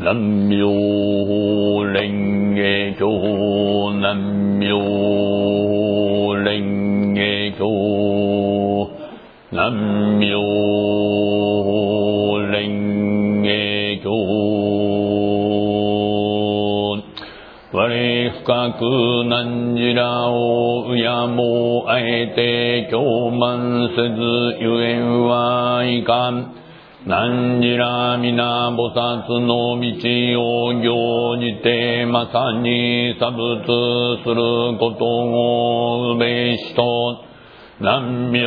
南無蓮華経南無蓮華経南無蓮華経我深く汝らを敬もうあえて供満せずゆえんはいかん。汝ら皆菩薩の道を行じてまさに作物することをうべしと。南無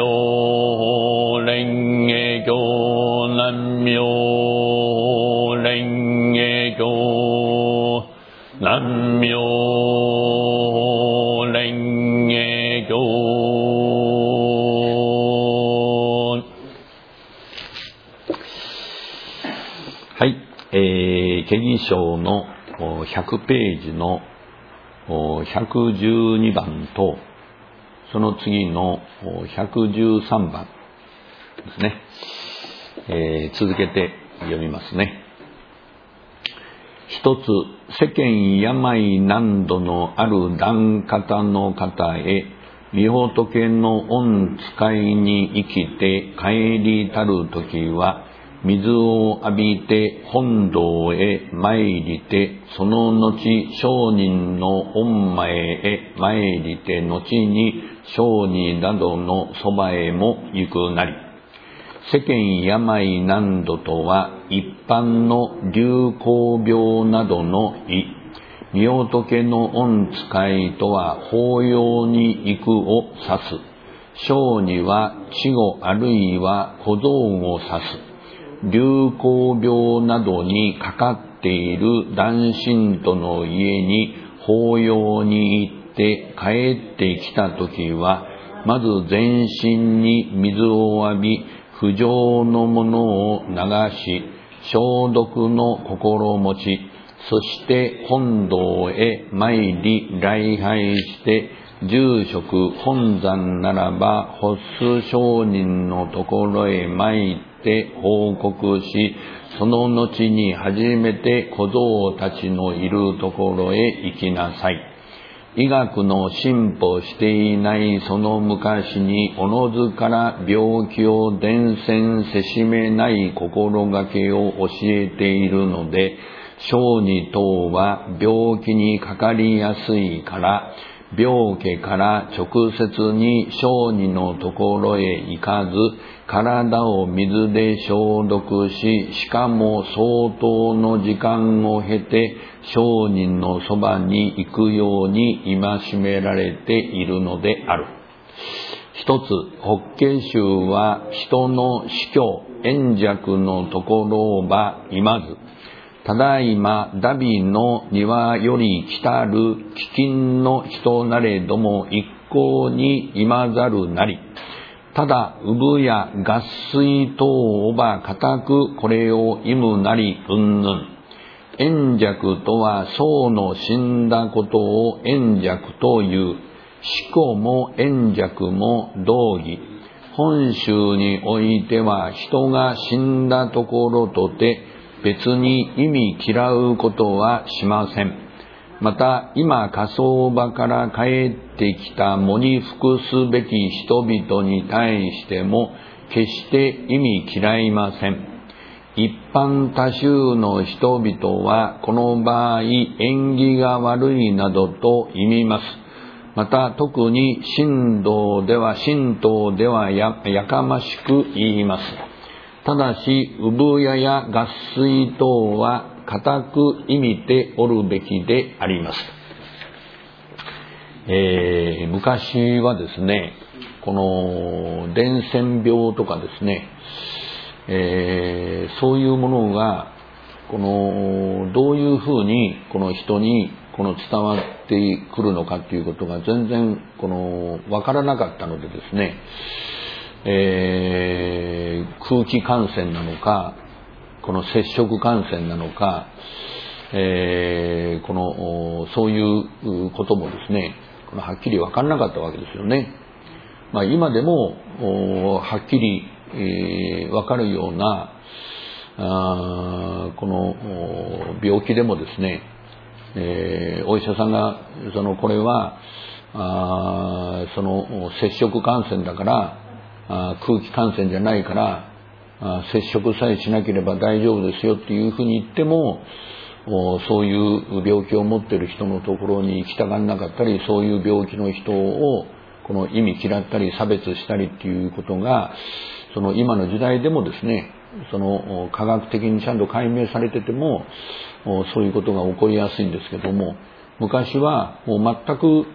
蓮華経南無蓮華経南無蓮華経。はい、経義書の100ページの112番とその次の113番ですね。続けて読みますね。一つ、世間病難度のある檀方の方へ、御仏の御使いに生きて帰りたるときは、水を浴びて本堂へ参りて、その後上人の御前へ参りて、後に上人などのそばへも行くなり。世間病難度とは一般の流行病などの意。御仏の御使いとは法要に行くを指す。小には稚語あるいは小僧を指す。流行病などにかかっている男信徒の家に法要に行って帰ってきたときは、まず全身に水を浴び、不浄のものを流し、消毒の心持ち、そして本堂へ参り礼拝して、住職本山ならば発出上人のところへ参って報告し、その後に初めて小僧たちのいるところへ行きなさい。医学の進歩していないその昔におのずから病気を伝染せしめない心がけを教えているので、小児等は病気にかかりやすいから、病気から直接に小児のところへ行かず、体を水で消毒し、しかも相当の時間を経て、上人のそばに行くように戒められているのである。一つ、法華宗は人の死去、縁弱のところをばいまず、ただいまダビの庭より来たる飢饉の人なれども一向にいまざるなり、ただ産や合水等をば固くこれを忌むなりうんぬん。縁弱とは僧の死んだことを縁弱という。死後も縁弱も同義。本宗においては人が死んだところとて別に意味嫌うことはしません。また今火葬場から帰ってきた喪に服すべき人々に対しても決して意味嫌いません。一般多数の人々はこの場合縁起が悪いなどと意味ます。また特に神道ではやかましく言います。ただし産屋や合水等は固く意味ておるべきであります。昔はですね、この伝染病とかですね、そういうものがこのどういうふうにこの人にこの伝わってくるのかということが全然このわからなかったのでですね、空気感染なのかこの接触感染なのか、そういうこともですね、はっきり分からなかったわけですよね。今でもはっきり分かるようなこの病気でもですね、お医者さんがこれは接触感染だから空気感染じゃないから接触さえしなければ大丈夫ですよっていうふうに言っても、そういう病気を持っている人のところに行きたがらなかったり、そういう病気の人をこの意味嫌ったり差別したりっていうことが今の時代でもですね、科学的にちゃんと解明されててもそういうことが起こりやすいんですけども、昔はもう全く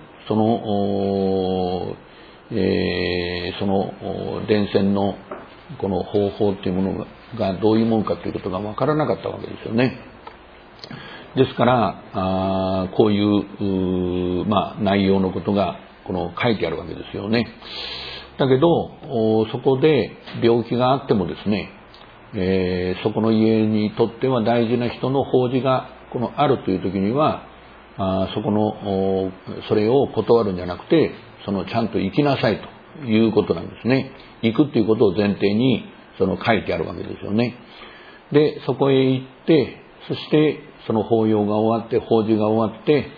伝染のこの方法っていうものがどういうものかということが分からなかったわけですよね。ですからこういう内容のことが書いてあるわけですよね。だけどそこで病気があってもですね、そこの家にとっては大事な人の法事があるという時にはそれを断るんじゃなくてちゃんと行きなさいということなんですね。行くということを前提に書いてあるわけですよね。でそこへ行って、そして法要が終わって法事が終わって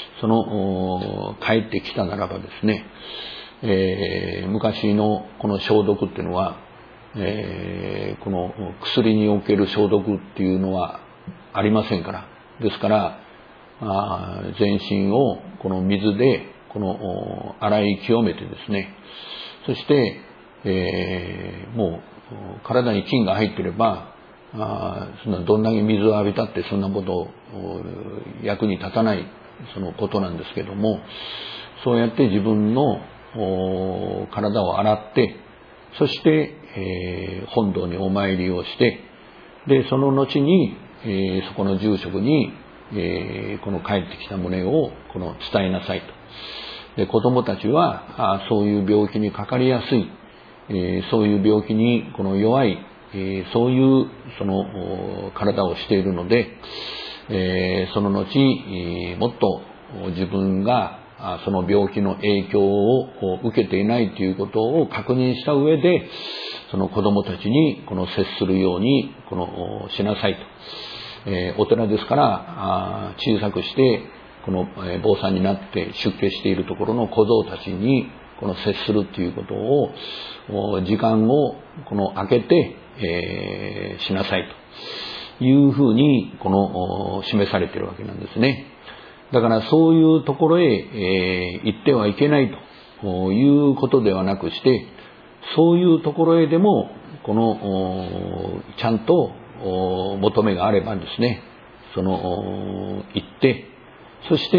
帰ってきたならばですね、昔のこの消毒っていうのは、この薬における消毒っていうのはありませんから、ですから全身をこの水で洗い清めてですね、そして、もう体に菌が入っていればどんだけ水を浴びたってそんなこと役に立たないことなんですけども、そうやって自分の体を洗って、そして、本堂にお参りをして、でその後に、そこの住職に、この帰ってきた旨を伝えなさいと。で子供たちはそういう病気にかかりやすい、そういう病気に弱い、そういう体をしているので、その後もっと自分がその病気の影響を受けていないということを確認した上で、その子供たちに接するようにしなさいと。お寺ですから小さくして坊さんになって出家しているところの小僧たちに接するということを時間を空けて、しなさいというふうに示されているわけなんですね。だからそういうところへ、行ってはいけないということではなくして、そういうところへでもちゃんと求めがあればですね、行ってそして、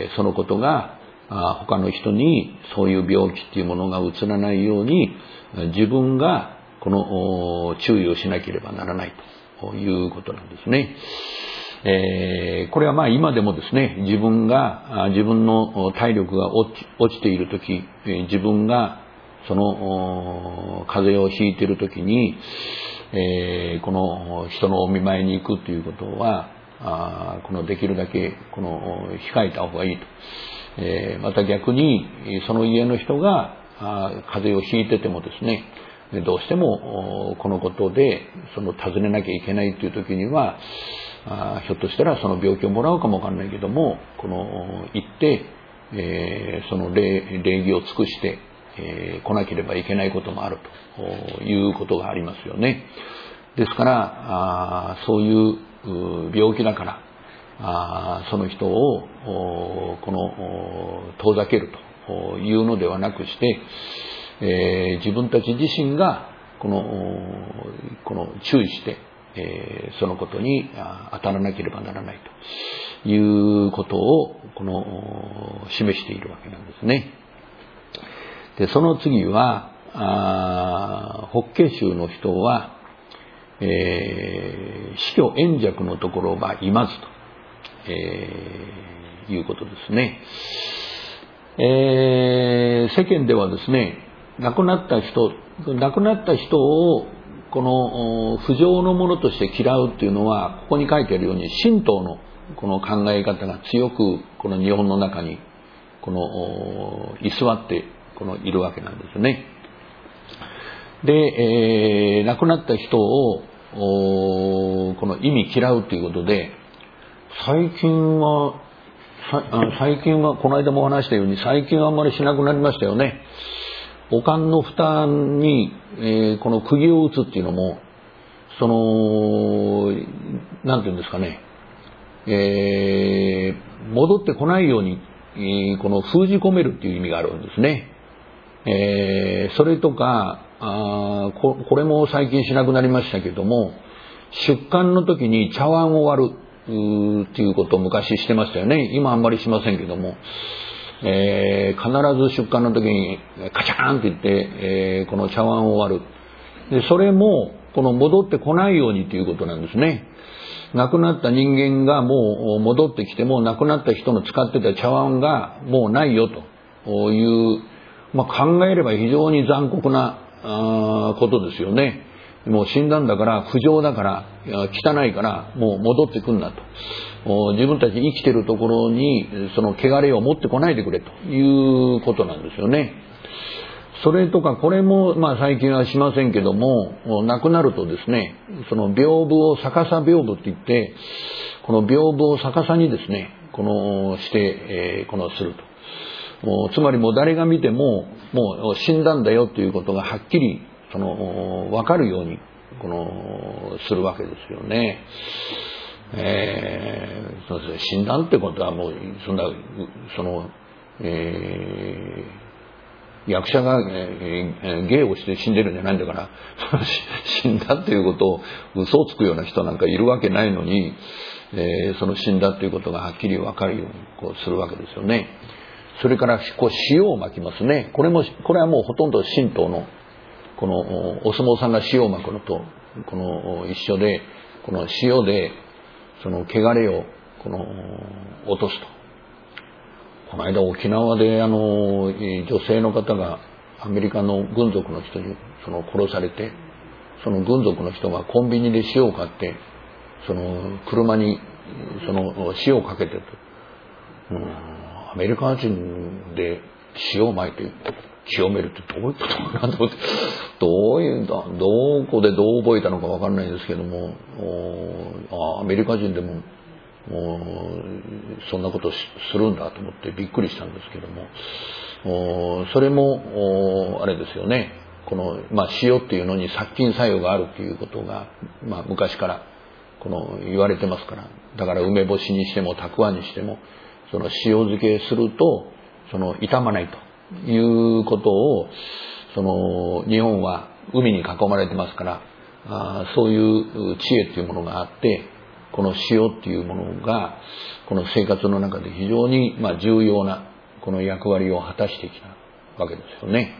そのことが他の人にそういう病気っていうものがうつらないように自分が注意をしなければならないということなんですね。これは今でもですね、自分の体力が落ちているとき、自分が風邪をひいているときに、この人のお見舞いに行くということはできるだけ控えた方がいいと。また逆にその家の人が風邪をひいててもですね、どうしてもこのことで尋ねなきゃいけないという時には、ひょっとしたらその病気をもらうかもわかんないけども、行って、その礼儀を尽くして、来なければいけないこともあるということがありますよね。ですからそういう病気だからその人を遠ざけるというのではなくして、自分たち自身が注意して、そのことに当たらなければならないということを示しているわけなんですね。でその次は法華宗の人は、死去縁弱のところは言まずと、いうことですね。世間ではですね、亡くなった人を不浄のものとして嫌うというのは、ここに書いてあるように神道の考え方が強く日本の中に居座っているわけなんですね。 で、亡くなった人をこの忌み嫌うということで、最近はこの間も話したように最近はあんまりしなくなりましたよね。お棺の蓋に、この釘を打つっていうのも、なんていうんですかね、戻ってこないように、この封じ込めるっていう意味があるんですね。それとかこれも最近しなくなりましたけども、出棺の時に茶碗を割るっていうことを昔してましたよね。今あんまりしませんけども、必ず出棺の時にカチャーンって言って、この茶碗を割る。でそれもこの戻ってこないようにということなんですね。亡くなった人間がもう戻ってきても、亡くなった人の使ってた茶碗がもうないよという、考えれば非常に残酷なことですよね。もう死んだんだから、不浄だから、汚いからもう戻ってくんなと、自分たち生きてるところにその汚れを持ってこないでくれということなんですよね。それとかこれも最近はしませんけども、亡くなるとですね、その屏風を逆さ屏風って言って、この屏風を逆さにですね、して、すると。つまりもう誰が見てももう死んだんだよということがはっきり分かるようにするわけですよね。そうですね、死んだってことはもう役者が、芸をして死んでるんじゃないんだから死んだっていうことを嘘をつくような人なんかいるわけないのに、その死んだっていうことがはっきり分かるようにするわけですよね。それから塩をまきますね。これはもうほとんど神道のこのお相撲さんが塩をまくのと一緒で、この塩でその汚れを落とすと。この間沖縄で女性の方がアメリカの軍属の人に殺されて、その軍属の人がコンビニで塩を買って車に塩をかけてと。アメリカ人で塩をまいて清めるってどういうことかなと思って、どこでどう覚えたのか分かんないんですけども、アメリカ人でもそんなことするんだと思ってびっくりしたんですけども、それもあれですよね。塩っていうのに殺菌作用があるっていうことが、昔から言われてますから、だから梅干しにしてもたくあんにしてもその塩漬けすると傷まないということを日本は海に囲まれてますから、そういう知恵っていうものがあって、この塩っていうものがこの生活の中で非常に重要なこの役割を果たしてきたわけですよね。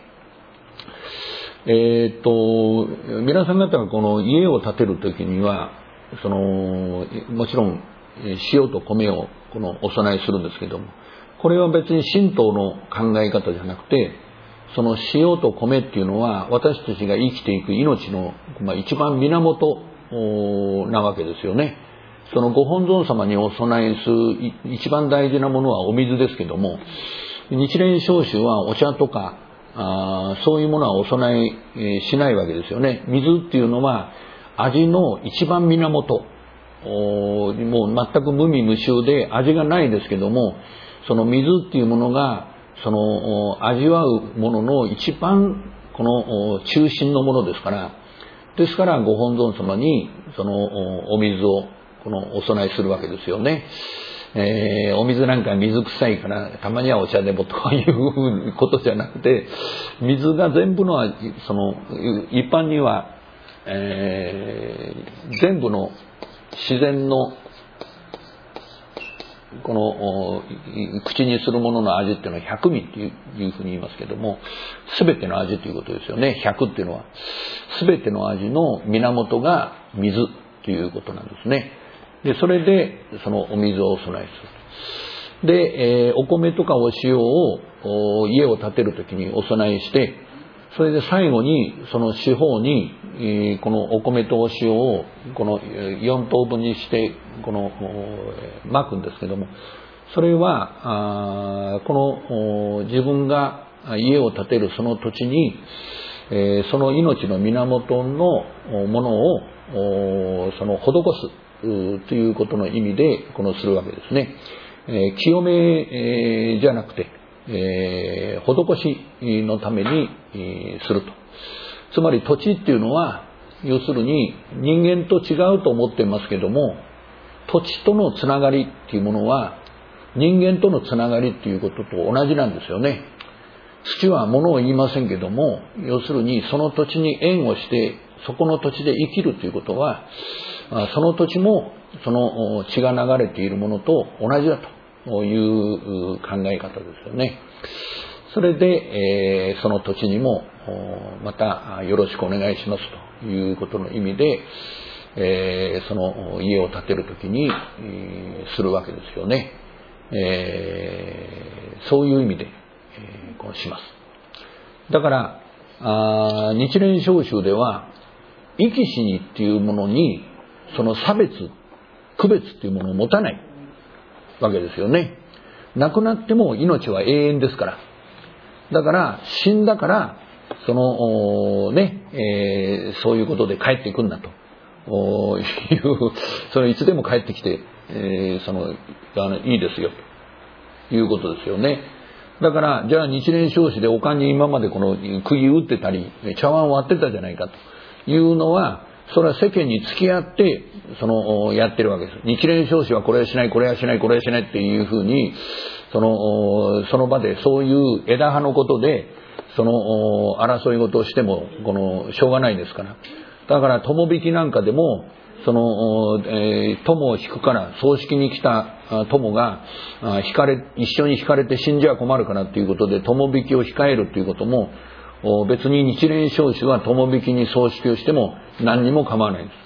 皆さん方がこの家を建てるときにはもちろん塩と米をお供えするんですけども、これは別に神道の考え方じゃなくて、その塩と米っていうのは私たちが生きていく命の一番源なわけですよね。そのご本尊様にお供えする一番大事なものはお水ですけども、日蓮聖宗はお茶とかそういうものはお供えしないわけですよね。水っていうのは味の一番源、もう全く無味無臭で味がないですけども、その水っていうものが味わうものの一番中心のものですから、ですからご本尊様にお水をお供えするわけですよね。お水なんか水臭いからたまにはお茶でもということじゃなくて、水が全部の一般には、全部の自然の口にするものの味っていうのは百味っていうふうに言いますけども、全ての味ということですよね。百っていうのは全ての味の源が水ということなんですね。でそれでお水をお供えする。で、お米とかお塩を家を建てるときにお供えして、それで最後に四方にこのお米とお塩を4等分にして巻くんですけども、それは自分が家を建てるその土地にその命の源のものをその施すということの意味でこのするわけですね。清めじゃなくて、施しのためにすると。つまり土地っていうのは要するに人間と違うと思っていますけども、土地とのつながりっていうものは人間とのつながりっていうことと同じなんですよね。土は物を言いませんけども、要するにその土地に縁をしてそこの土地で生きるということは、その土地もその血が流れているものと同じだという考え方ですよね。それで、その土地にもまたよろしくお願いしますということの意味で、その家を建てるときにするわけですよね。そういう意味でこうします。だから日蓮召集では生き死にっていうものにその差別区別っていうものを持たないわけですよね。亡くなっても命は永遠ですから。だから死んだからそのそういうことで帰ってくんだというそれいつでも帰ってきて、いいですよということですよね。だからじゃあ日蓮召集でお棺に今までこの釘打ってたり茶碗割ってたじゃないかというのは、それは世間に付き合ってやってるわけです。日蓮召集はこれはしないこれはしないこれはしないっていうふうにその場でそういう枝葉のことで争い事をしてもしょうがないですから。だから友引きなんかでも友を引くから葬式に来た友が一緒に引かれて死んじゃ困るからということで友引きを控えるということも、別に日蓮召集は友引きに葬式をしても何にも構わないです。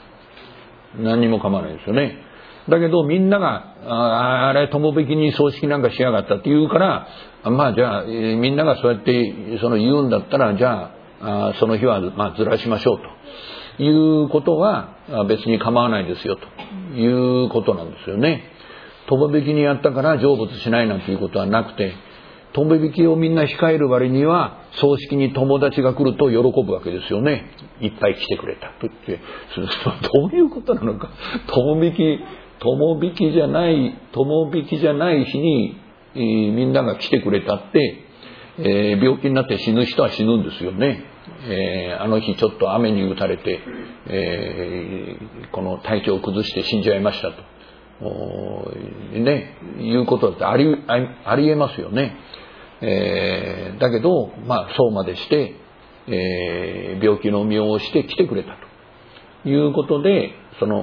何にも構わないですよね。だけどみんながあれ友引きに葬式なんかしやがったって言うから、まあじゃあみんながそうやって言うんだったら、じゃあその日はずらしましょうということは別に構わないですよということなんですよね。友引きにやったから成仏しないなんていうことはなくて、友引きをみんな控える割には葬式に友達が来ると喜ぶわけですよね。いっぱい来てくれたと言って、どういうことなのか。友引きじゃない日に、みんなが来てくれたって、病気になって死ぬ人は死ぬんですよね。あの日ちょっと雨に打たれて、この体調を崩して死んじゃいましたということだってありえますよね。だけどそうまでして、病気の身を押して来てくれたということで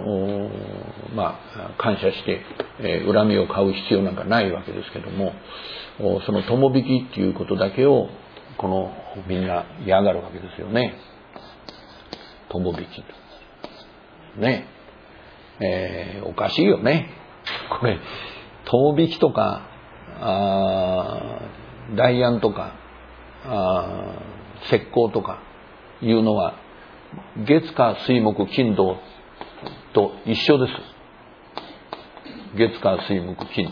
感謝して、恨みを買う必要なんかないわけですけども、その友引きっていうことだけをみんな嫌がるわけですよね。友引きね、おかしいよね。これ友引きとか代案とか石膏とかいうのは月火水木金土と一緒です。月火水木金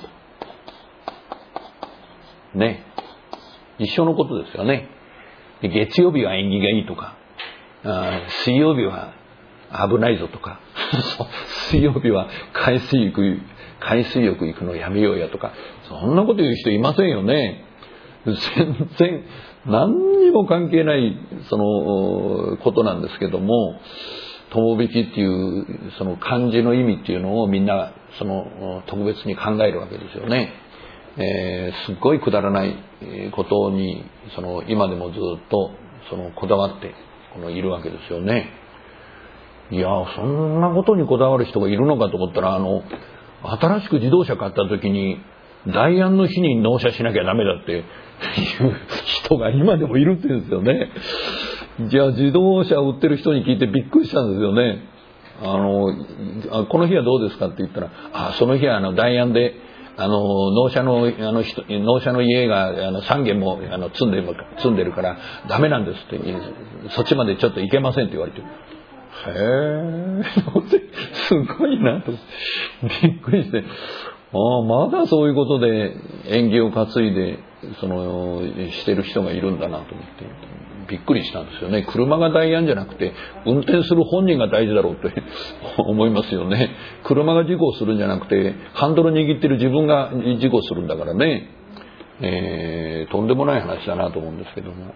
土ね、一緒のことですよね。月曜日は縁起がいいとか、水曜日は危ないぞとか水曜日は海水浴行くのやめようやとか、そんなこと言う人いませんよね。全然何にも関係ないことなんですけども、友引きっていうその漢字の意味っていうのをみんな特別に考えるわけですよね。すっごいくだらないことに今でもずっとこだわっているわけですよね。いや、そんなことにこだわる人がいるのかと思ったら、新しく自動車買った時に大安の日に納車しなきゃダメだっていう人が今でもいるって言うんですよね。じゃあ自動車を売ってる人に聞いてびっくりしたんですよね。この日はどうですかって言ったら、その日は大安で納車の家が3軒も積んでるからダメなんですって、そっちまでちょっと行けませんって言われて、へーすごいなとびっくりして、まだそういうことで縁起を担いでしてる人がいるんだなと思ってびっくりしたんですよね。車が代案じゃなくて運転する本人が大事だろうって思いますよね。車が事故をするんじゃなくてハンドル握ってる自分が事故するんだからね、とんでもない話だなと思うんですけども、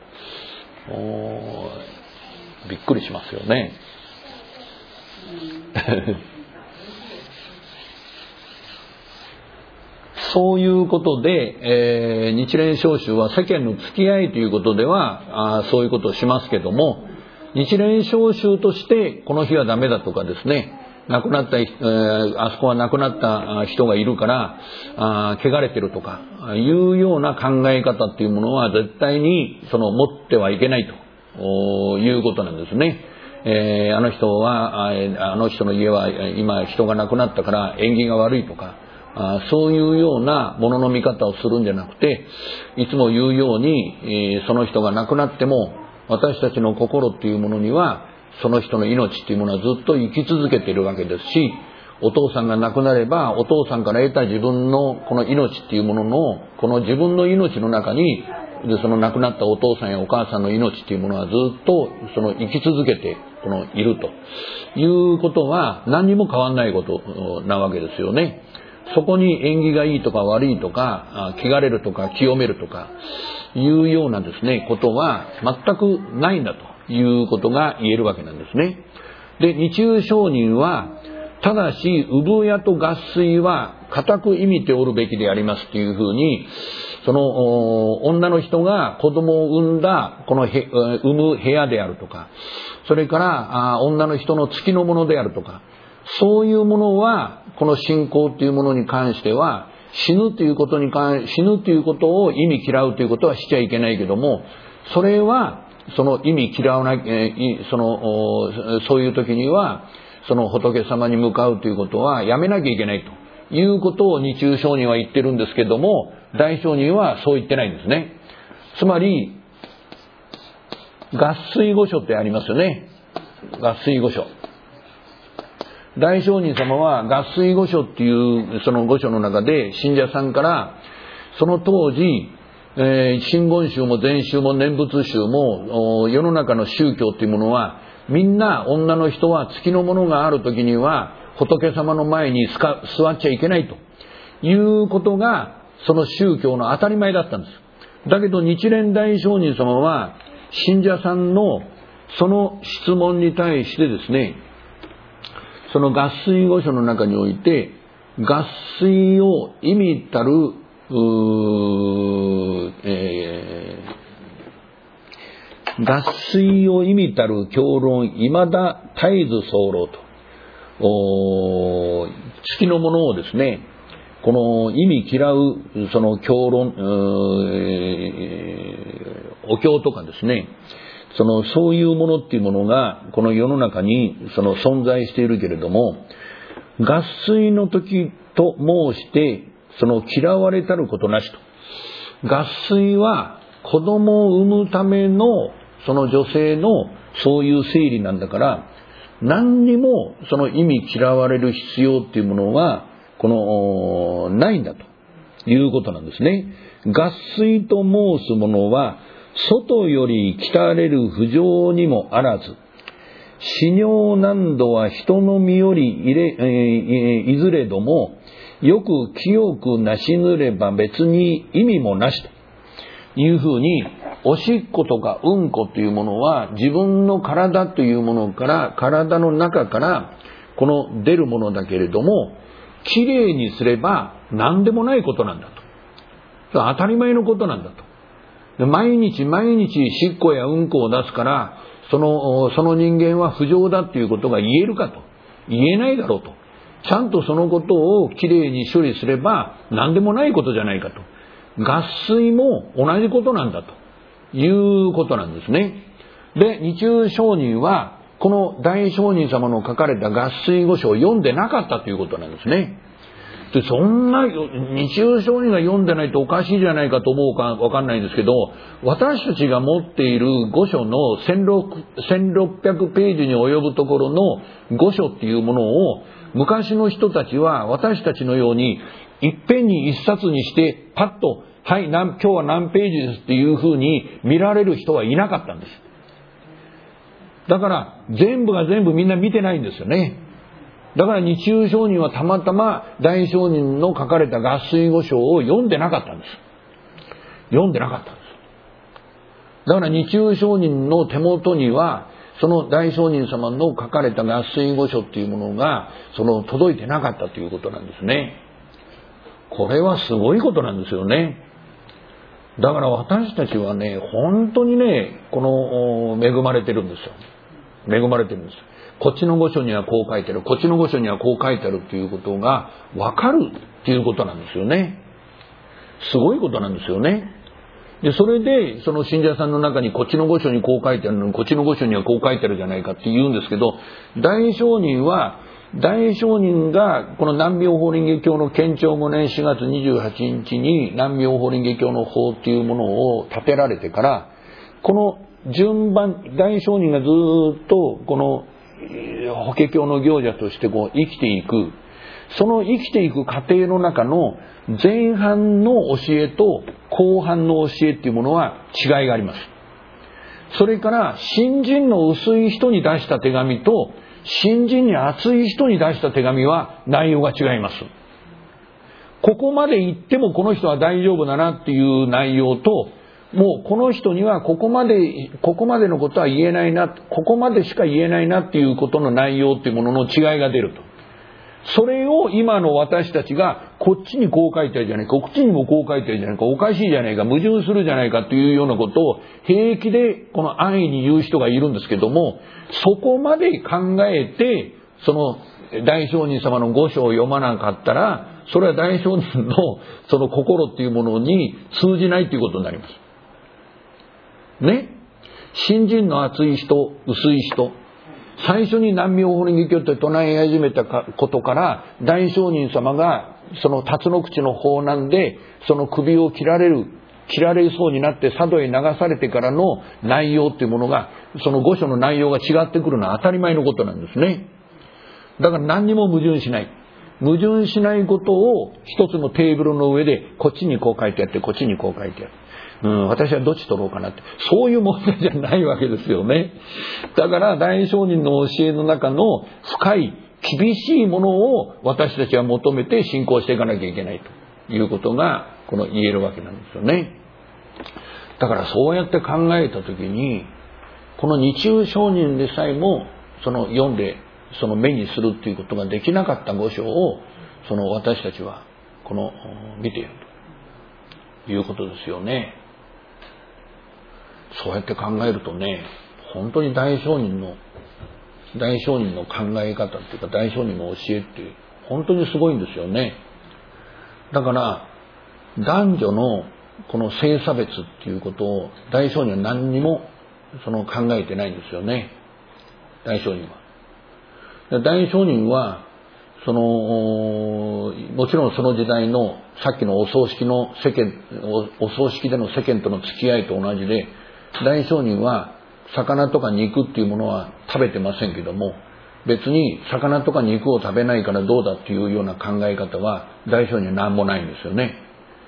びっくりしますよね。そういうことで、日蓮召集は世間の付き合いということではそういうことをしますけども、日蓮召集としてこの日はダメだとかですね、亡くなった、あそこは亡くなった人がいるから汚れてるとかいうような考え方っていうものは絶対に持ってはいけないということなんですね。あの人の家は今人が亡くなったから縁起が悪いとか、そういうようなものの見方をするんじゃなくて、いつも言うように、その人が亡くなっても私たちの心っていうものにはその人の命っていうものはずっと生き続けているわけですし、お父さんが亡くなればお父さんから得た自分のこの命っていうもののこの自分の命の中にその亡くなったお父さんやお母さんの命っていうものはずっと生き続けているということは何にも変わらないことなわけですよね。そこに縁起がいいとか悪いとか汚れるとか清めるとかいうようなですねことは全くないんだということが言えるわけなんですね。で、二中上人はただし産屋と合水は固く意味ておるべきでありますというふうに、その女の人が子供を産んだこの産む部屋であるとか、それから女の人の月のものであるとか、そういうものはこの信仰というものに関しては死ぬということを意味嫌うということはしちゃいけないけども、それはその意味嫌わない、そういう時にはその仏様に向かうということはやめなきゃいけないということを二中上人は言ってるんですけども、大上人はそう言ってないんですね。つまり合水御所ってありますよね。合水御所、大上人様は合水御所っていうその御所の中で信者さんからその当時、真言宗も禅宗も念仏宗も世の中の宗教っていうものはみんな女の人は月のものがある時には仏様の前に座っちゃいけないということがその宗教の当たり前だったんです。だけど日蓮大上人様は信者さんのその質問に対してですね、その合水御所の中において合水を意味たる合水を意味たる教論未だ絶えず候と、月のものをですね、この意味嫌うその教論、お経とかですね、そういうものっていうものがこの世の中に存在しているけれども、合水の時と申して嫌われたることなしと。合水は子供を産むためのその女性のそういう生理なんだから、何にもその意味嫌われる必要っていうものはないんだということなんですね。合水と申すものは外より来たれる不浄にもあらず、死尿難度は人の身よりいずれども、よく清くなしぬれば別に意味もなしというふうに、おしっことかうんこというものは自分の体というものから、体の中から出るものだけれども、きれいにすれば何でもないことなんだと。当たり前のことなんだと。毎日毎日しっこやうんこを出すから、その人間は不浄だっていうことが言えるかと。言えないだろうと。ちゃんとそのことをきれいに処理すれば何でもないことじゃないかと。合水も同じことなんだということなんですね。で、二中上人はこの大上人様の書かれた合水御所を読んでなかったということなんですね。で、そんな二中上人が読んでないとおかしいじゃないかと思うかわかんないんですけど、私たちが持っている御所の1600ページに及ぶところの御所っていうものを、昔の人たちは私たちのようにいっぺんに一冊にしてパッとはい、今日は何ページですっていうふうに見られる人はいなかったんです。だから全部が全部みんな見てないんですよね。だから日中上人はたまたま大上人の書かれた合水御書を読んでなかったんです。読んでなかったんです。だから日中上人の手元にはその大上人様の書かれた合水御書っていうものが届いてなかったということなんですね。これはすごいことなんですよね。だから私たちはね、本当にね、恵まれてるんですよ。恵まれてるんです。こっちの御書にはこう書いてある、こっちの御書にはこう書いてあるっていうことが分かるっていうことなんですよね。すごいことなんですよね。で、それで、その信者さんの中にこっちの御書にこう書いてあるのに、こっちの御書にはこう書いてあるじゃないかって言うんですけど、大上人がこの南妙法輪華経の建長5年4月28日に南妙法輪華経の法っていうものを立てられてから、この順番、大上人がずっとこの法華経の行者として生きていく、その生きていく過程の中の前半の教えと後半の教えっていうものは違いがあります。それから信心の薄い人に出した手紙と信心に厚い人に出した手紙は内容が違います。ここまで言ってもこの人は大丈夫だなっていう内容と、もうこの人にはここまでのことは言えないな、ここまでしか言えないなっていうことの内容っていうものの違いが出ると。それを今の私たちがこっちにこう書いてあるじゃないか、こっちにもこう書いてあるじゃないか、おかしいじゃないか、矛盾するじゃないかというようなことを平気でこの安易に言う人がいるんですけども、そこまで考えてその大上人様の御書を読まなかったら、それは大上人のその心っていうものに通じないということになりますね。信心の厚い人、薄い人、最初に南妙法輪華経って唱え始めたことから、大上人様がその辰の口の法難でその首を切られそうになって佐渡へ流されてからの内容っていうものが、その御書の内容が違ってくるのは当たり前のことなんですね。だから何にも矛盾しない。矛盾しないことを一つのテーブルの上でこっちにこう書いてあって、こっちにこう書いてある。私はどっち取ろうかなって、そういう問題じゃないわけですよね。だから大上人の教えの中の深い厳しいものを私たちは求めて信仰していかなきゃいけないということが言えるわけなんですよね。だからそうやって考えたときに、この日中上人でさえも読んで目にするっていうことができなかった御書を私たちは見ているということですよね。そうやって考えるとね、本当に大上人の考え方っていうか、大上人の教えって本当にすごいんですよね。だから男女のこの性差別っていうことを大上人は何にも考えてないんですよね。大上人は。大上人はもちろんその時代のさっきのお葬式での世間との付き合いと同じで、大上人は魚とか肉っていうものは食べてませんけども、別に魚とか肉を食べないからどうだっていうような考え方は大上人は何もないんですよね。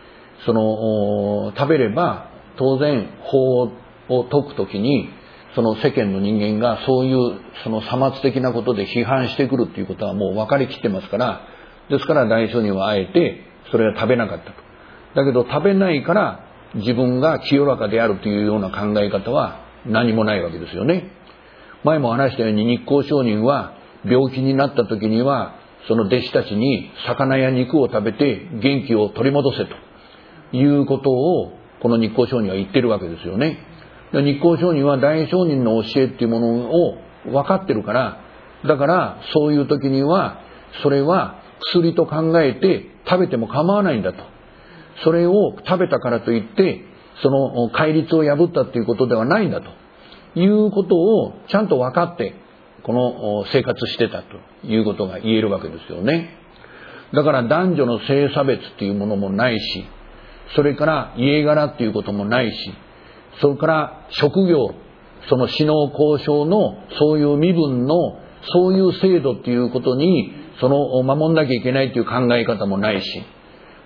食べれば当然法を説くときに世間の人間がそういうさまつ的なことで批判してくるっていうことはもう分かりきってますから、ですから大上人はあえてそれは食べなかったと。だけど食べないから自分が清らかであるというような考え方は何もないわけですよね。前も話したように、日光上人は病気になった時にはその弟子たちに魚や肉を食べて元気を取り戻せということをこの日光上人は言ってるわけですよね。日光上人は大上人の教えっていうものを分かってるから、だからそういう時にはそれは薬と考えて食べても構わないんだと。それを食べたからといって戒律を破ったということではないんだということをちゃんと分かって生活してたということが言えるわけですよね。だから男女の性差別っていうものもないし、それから家柄っていうこともないし、それから職業、士農工商のそういう身分のそういう制度っていうことに守んなきゃいけないという考え方もないし、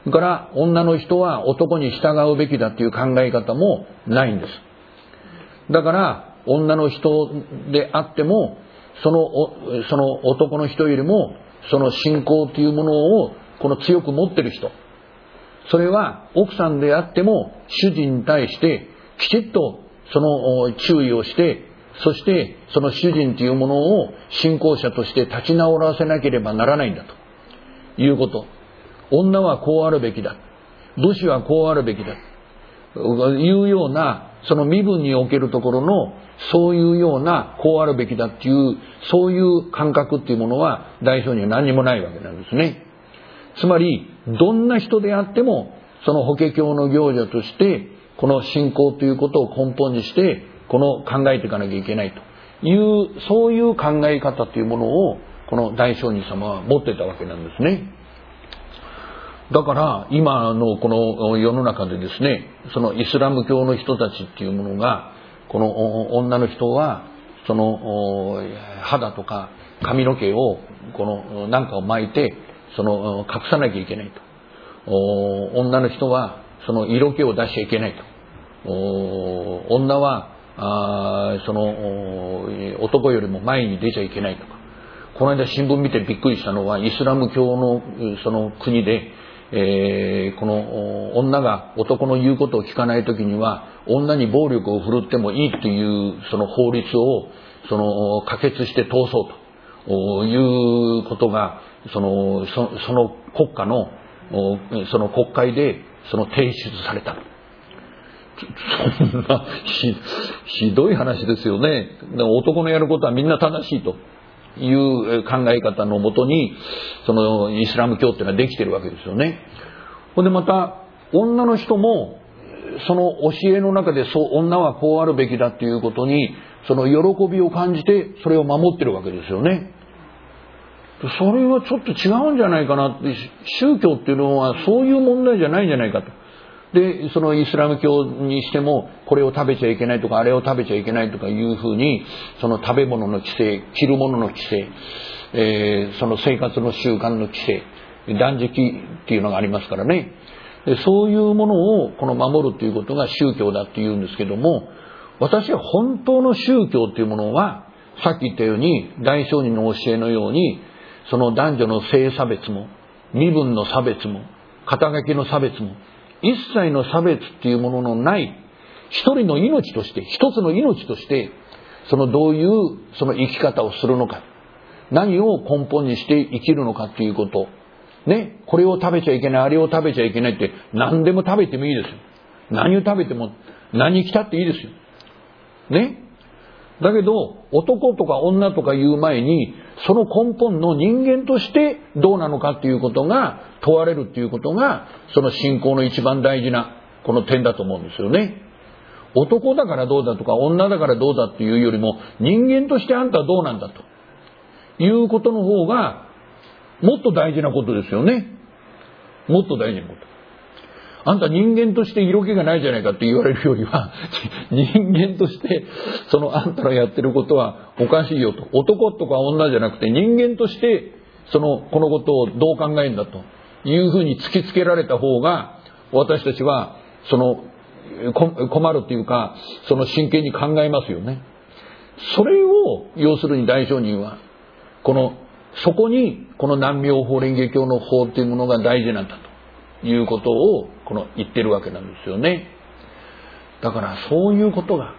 だから女の人は男に従うべきだっていう考え方もないんです。だから女の人であってもその男の人よりもその信仰というものをこの強く持ってる人、それは奥さんであっても主人に対してきちっとその注意をして、そしてその主人というものを信仰者として立ち直らせなければならないんだということ。女はこうあるべきだ、武士はこうあるべきだというような、その身分におけるところのそういうようなこうあるべきだっていうそういう感覚っていうものは大小には何にもないわけなんですね。つまりどんな人であってもその法華経の行者としてこの信仰ということを根本にしてこの考えていかなきゃいけないというそういう考え方というものをこの大聖人様は持ってたわけなんですね。だから今のこの世の中でですね、そのイスラム教の人たちっていうものがこの女の人はその肌とか髪の毛をこのなんかを巻いてその隠さなきゃいけないと、女の人はその色気を出しちゃいけないと、女はその男よりも前に出ちゃいけないとか。この間新聞見てびっくりしたのは、イスラム教のその国でこの女が男の言うことを聞かないときには女に暴力を振るってもいいっていうその法律をその可決して通そうということがその国家のその国会でその提出された。そんなひどい話ですよね。男のやることはみんな正しいという考え方のもとにそのイスラム教っていうのはできてるわけですよね。ほんでまた女の人もその教えの中で女はこうあるべきだっていうことにその喜びを感じてそれを守ってるわけですよね。それはちょっと違うんじゃないかなって、宗教っていうのはそういう問題じゃないんじゃないかと。でそのイスラム教にしてもこれを食べちゃいけないとかあれを食べちゃいけないとかいうふうにその食べ物の規制、着るものの規制、その生活の習慣の規制、断食っていうのがありますからね。でそういうものをこの守るということが宗教だっていうんですけども、私は本当の宗教っていうものはさっき言ったように大聖人の教えのようにその男女の性差別も身分の差別も肩書きの差別も一切の差別っていうもののない一人の命として一つの命としてそのどういうその生き方をするのか、何を根本にして生きるのかっていうことね。これを食べちゃいけないあれを食べちゃいけないって何でも食べてもいいですよ。何を食べても何来たっていいですよね。だけど男とか女とか言う前にその根本の人間としてどうなのかっていうことが問われるっていうことがその信仰の一番大事なこの点だと思うんですよね。男だからどうだとか女だからどうだっていうよりも人間としてあんたはどうなんだということの方がもっと大事なことですよね。もっと大事なこと。あんた人間として色気がないじゃないかって言われるよりは人間としてそのあんたのやってることはおかしいよと。男とか女じゃなくて人間としてこのことをどう考えるんだというふうに突きつけられた方が私たちは困るっていうかその真剣に考えますよね。それを要するに大聖人はそこにこの南妙法蓮華経の法っていうものが大事なんだということを言ってるわけなんですよね。だからそういうことが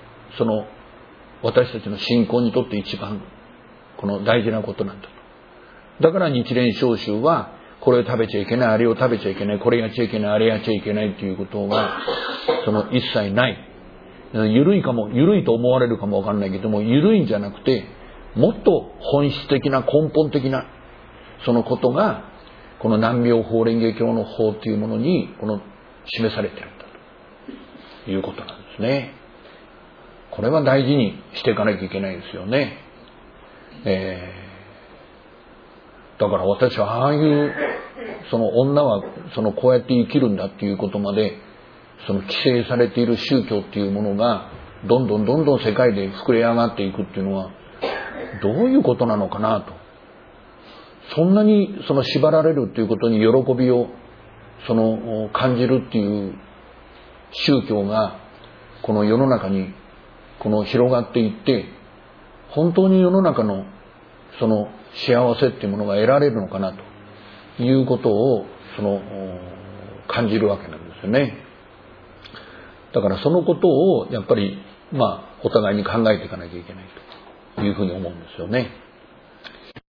私たちの信仰にとって一番大事なことなんだと。だから日蓮聖宗はこれを食べちゃいけないあれを食べちゃいけないこれやっちゃいけないあれやっちゃいけないっていうことが一切ない。緩いと思われるかもわかんないけども緩いんじゃなくてもっと本質的な根本的なそのことがこの南妙法蓮華経の法というものに示されているんだということなんですね。これは大事にしていかなきゃいけないですよね。だから私はああいう女はこうやって生きるんだっていうことまで規制されている宗教っていうものがどんどん世界で膨れ上がっていくっていうのはどういうことなのかなと。そんなに縛られるっていうことに喜びをその感じるっていう宗教がこの世の中にこの広がっていって、本当に世の中のその幸せっていうものが得られるのかなということを感じるわけなんですよね。だからそのことをやっぱりお互いに考えていかなきゃいけないというふうに思うんですよね。